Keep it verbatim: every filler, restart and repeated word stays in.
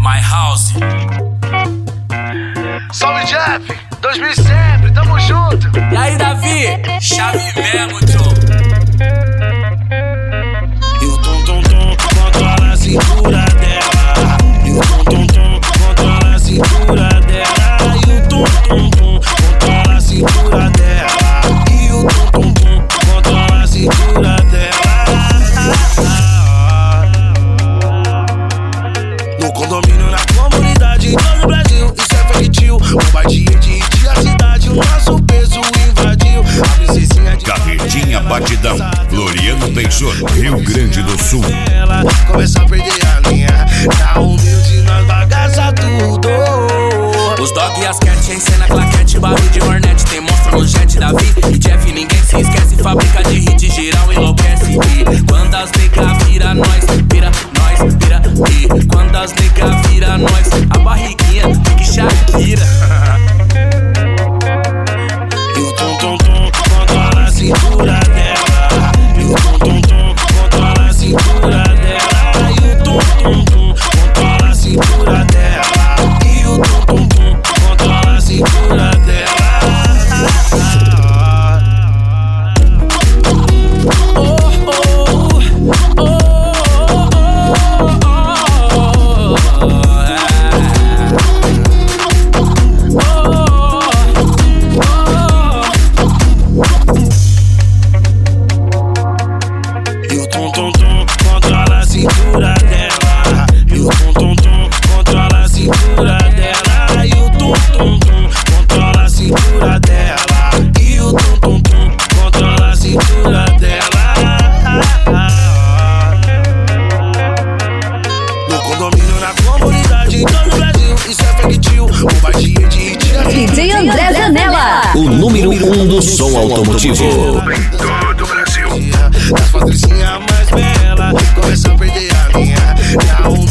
My House. Salve Jeff, dois mil sempre, tamo junto. E aí Davi, chave mesmo, tio. E o tum tum tum controla a cintura dela. E o tum tum tum controla a cintura dela. E o tum tum tum controla a cintura dela. E o tum tum tum controla a cintura dela. No condomínio, na comunidade, em todo o Brasil, isso é feitio. Bombardeio de dia a cidade, o nosso peso invadiu. A princesinha de Carretinha Batidão, Floriano Peixoto, Rio Grande do Sul. ela começa a perder a linha. Tá humilde, nós bagaça tudo. Os dog e as cat em cena, claquete, barulho de hornet. Tem monstro no jet, Davi e Jeff, ninguém se esquece. Fábrica de hit, geral enlouquece. E quando as nega vira nós, vira nós, vira. E quando as nega vira nós, a barriguinha fica Shakira. E o tum tum tum controla a cintura dela. E o tum tum tum controla a cintura dela. E o tum tum tum controla a cintura dela. E o tum tum tum controla a cintura dela. E o tum tum tum controla a cintura dela. E o tum tum tum controla a cintura dela. E o tum tum tum controla a cintura dela. E o tum tum tum controla a cintura dela. No condomínio, na comunidade, em todo o Brasil, isso é feitio. Bombardeio de dia. D J André Zanella, O número um do som automotivo. Em todo o Brasil. Das patricinhas mais belas, começa a perder a linha. Tá